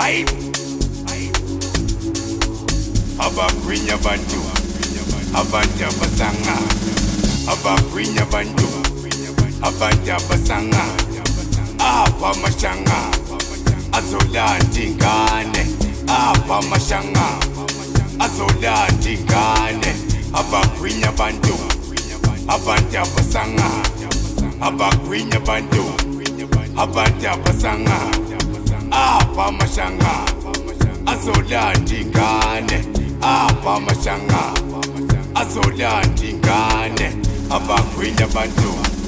Aye. Abakwinya bantu, abantu abasanga. Abakwinya bantu, abantu abasanga. Abamashanga, azolanda ingane. Abamashanga, azolanda ingane. Abakwinya bantu, abantu abasanga. Abakwinya bantu, abantu abasanga. Abamashanga, azolanda ingane. Abamashanga, azolanda ingane. Abakwinya bantu.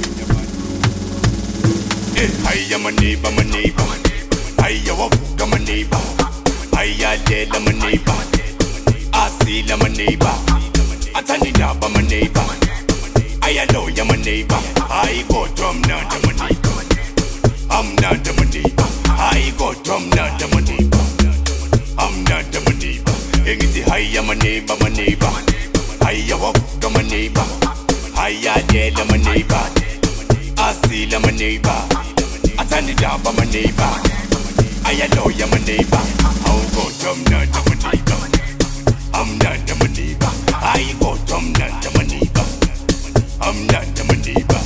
Hiya my neighbor, my neighbor. Hiya wavuka my neighbor. Hiya lela my neighbor. Asila my neighbor. Atanidaba my neighbor. Hiya loya my neighbor. I go drum nanda my neighbor. I'm nanda my neighbor. I go drum nanda my neighbor. I'm nanda my neighbor. Engiti hiya my neighbor, my neighbor. Hiya wavuka my neighbor. Hiya lela my neighbor. Asila my neighbor. Atanidaba my neighbor. Hiya loya my neighbor. I'll go drum nanda my neighbor. I'm nanda my neighbor. I go drum nanda my neighbor. I'm nanda my neighbor.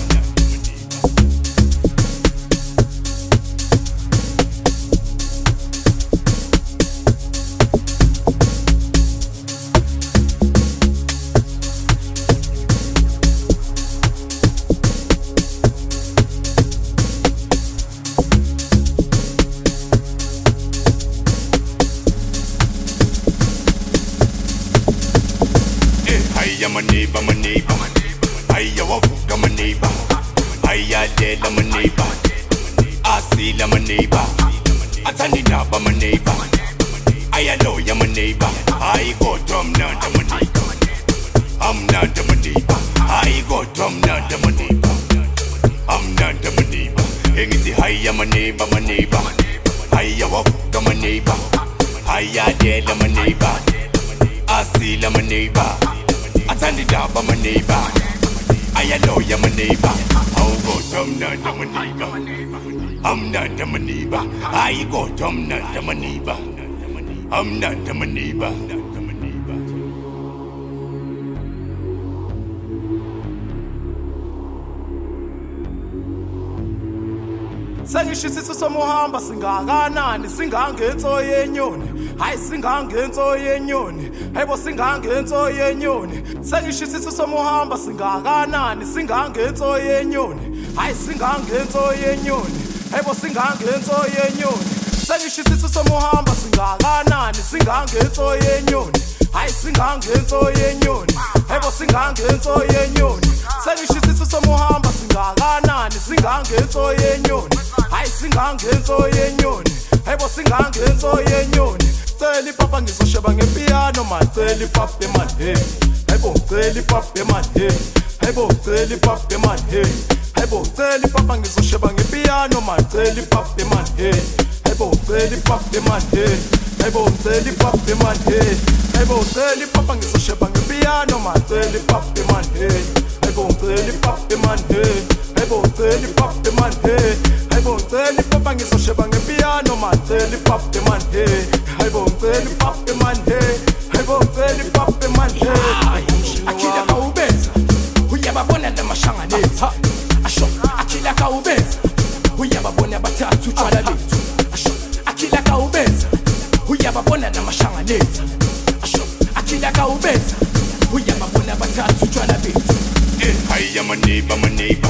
Hiya my neighbor, my neighbor. Hiya wavuka my neighbor. Hiya lela my neighbor. Asila my neighbor. Atanidaba my neighbor. Hiya loya my neighbor. I go drum nanda my neighbor. I'm nanda my neighbor. I go drum nanda my neighbor. I'm nanda my neighbor. Engiti hiya my neighbor, my neighbor. Hiya wavuka my neighbor. Hiya lela my neighbor. Asila my neighbor. Atanidaba my neighbor. Hiya loya my neighbor. I'll go drum nanda my neighbor. I'm nanda my neighbor. I go drum nanda my neighbor. I'm nanda my neighbor. Sengishisiso somuhamba singakanani singangenso yenyoni hayi singangenso yenyoni hayibo singangenso yenyoni sengishisiso somuhamba singakanani singangenso yenyoni hayi singangenso yenyoni hayibo singangenso yenyoni sengishisiso somuhamba singakanani singangenso yenyoni hayi singangenso yenyoni hayibo singangenso yenyoni sengishisiso somuhamba singakanani singangenso yenyoni hayi singangenso yenyoni hayibo singangenso yenyoni celi papa ngizosheba ngepiano man celi papa man hey hayibo celi papa man hey hayibo celi papa man hey hayibo celi papa ngizosheba ngepiano man celi papa man hey hayibo celi papa man hey hayibo celi papa man hey hayibo celi papa ngizosheba ngepiano man celi papa man hey hayibo celi papa man hey hayibo celi papa man hey hayibo celi papa ngizosheba ngepiano man celi papa man hey hayibo celi papa man hey hayibo celi papa man hey akila kaubeza uyababona namashanga lethu asho akila kaubeza uyababona bathathu utshwala lethu asho akila kaubeza uyababona namashanga lethu asho akila kaubeza uyababona bathathu utshwala lethu Hiya my neighbor, my neighbor.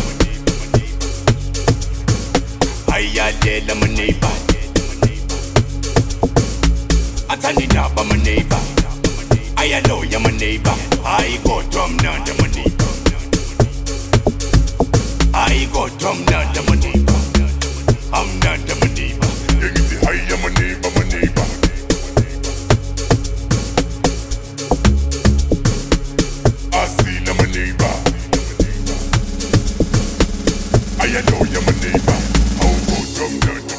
Hiya lela my neighbor. Atanidaba my neighbor. Hiya loya my neighbor. I go drum nanda my neighbor. I go drum nanda my neighbor. I'm nanda my neighbor. Engiti hiya my neighbor, my neighbor. Asila my neighbor. I know you're my neighbor. I'll go drum nanda.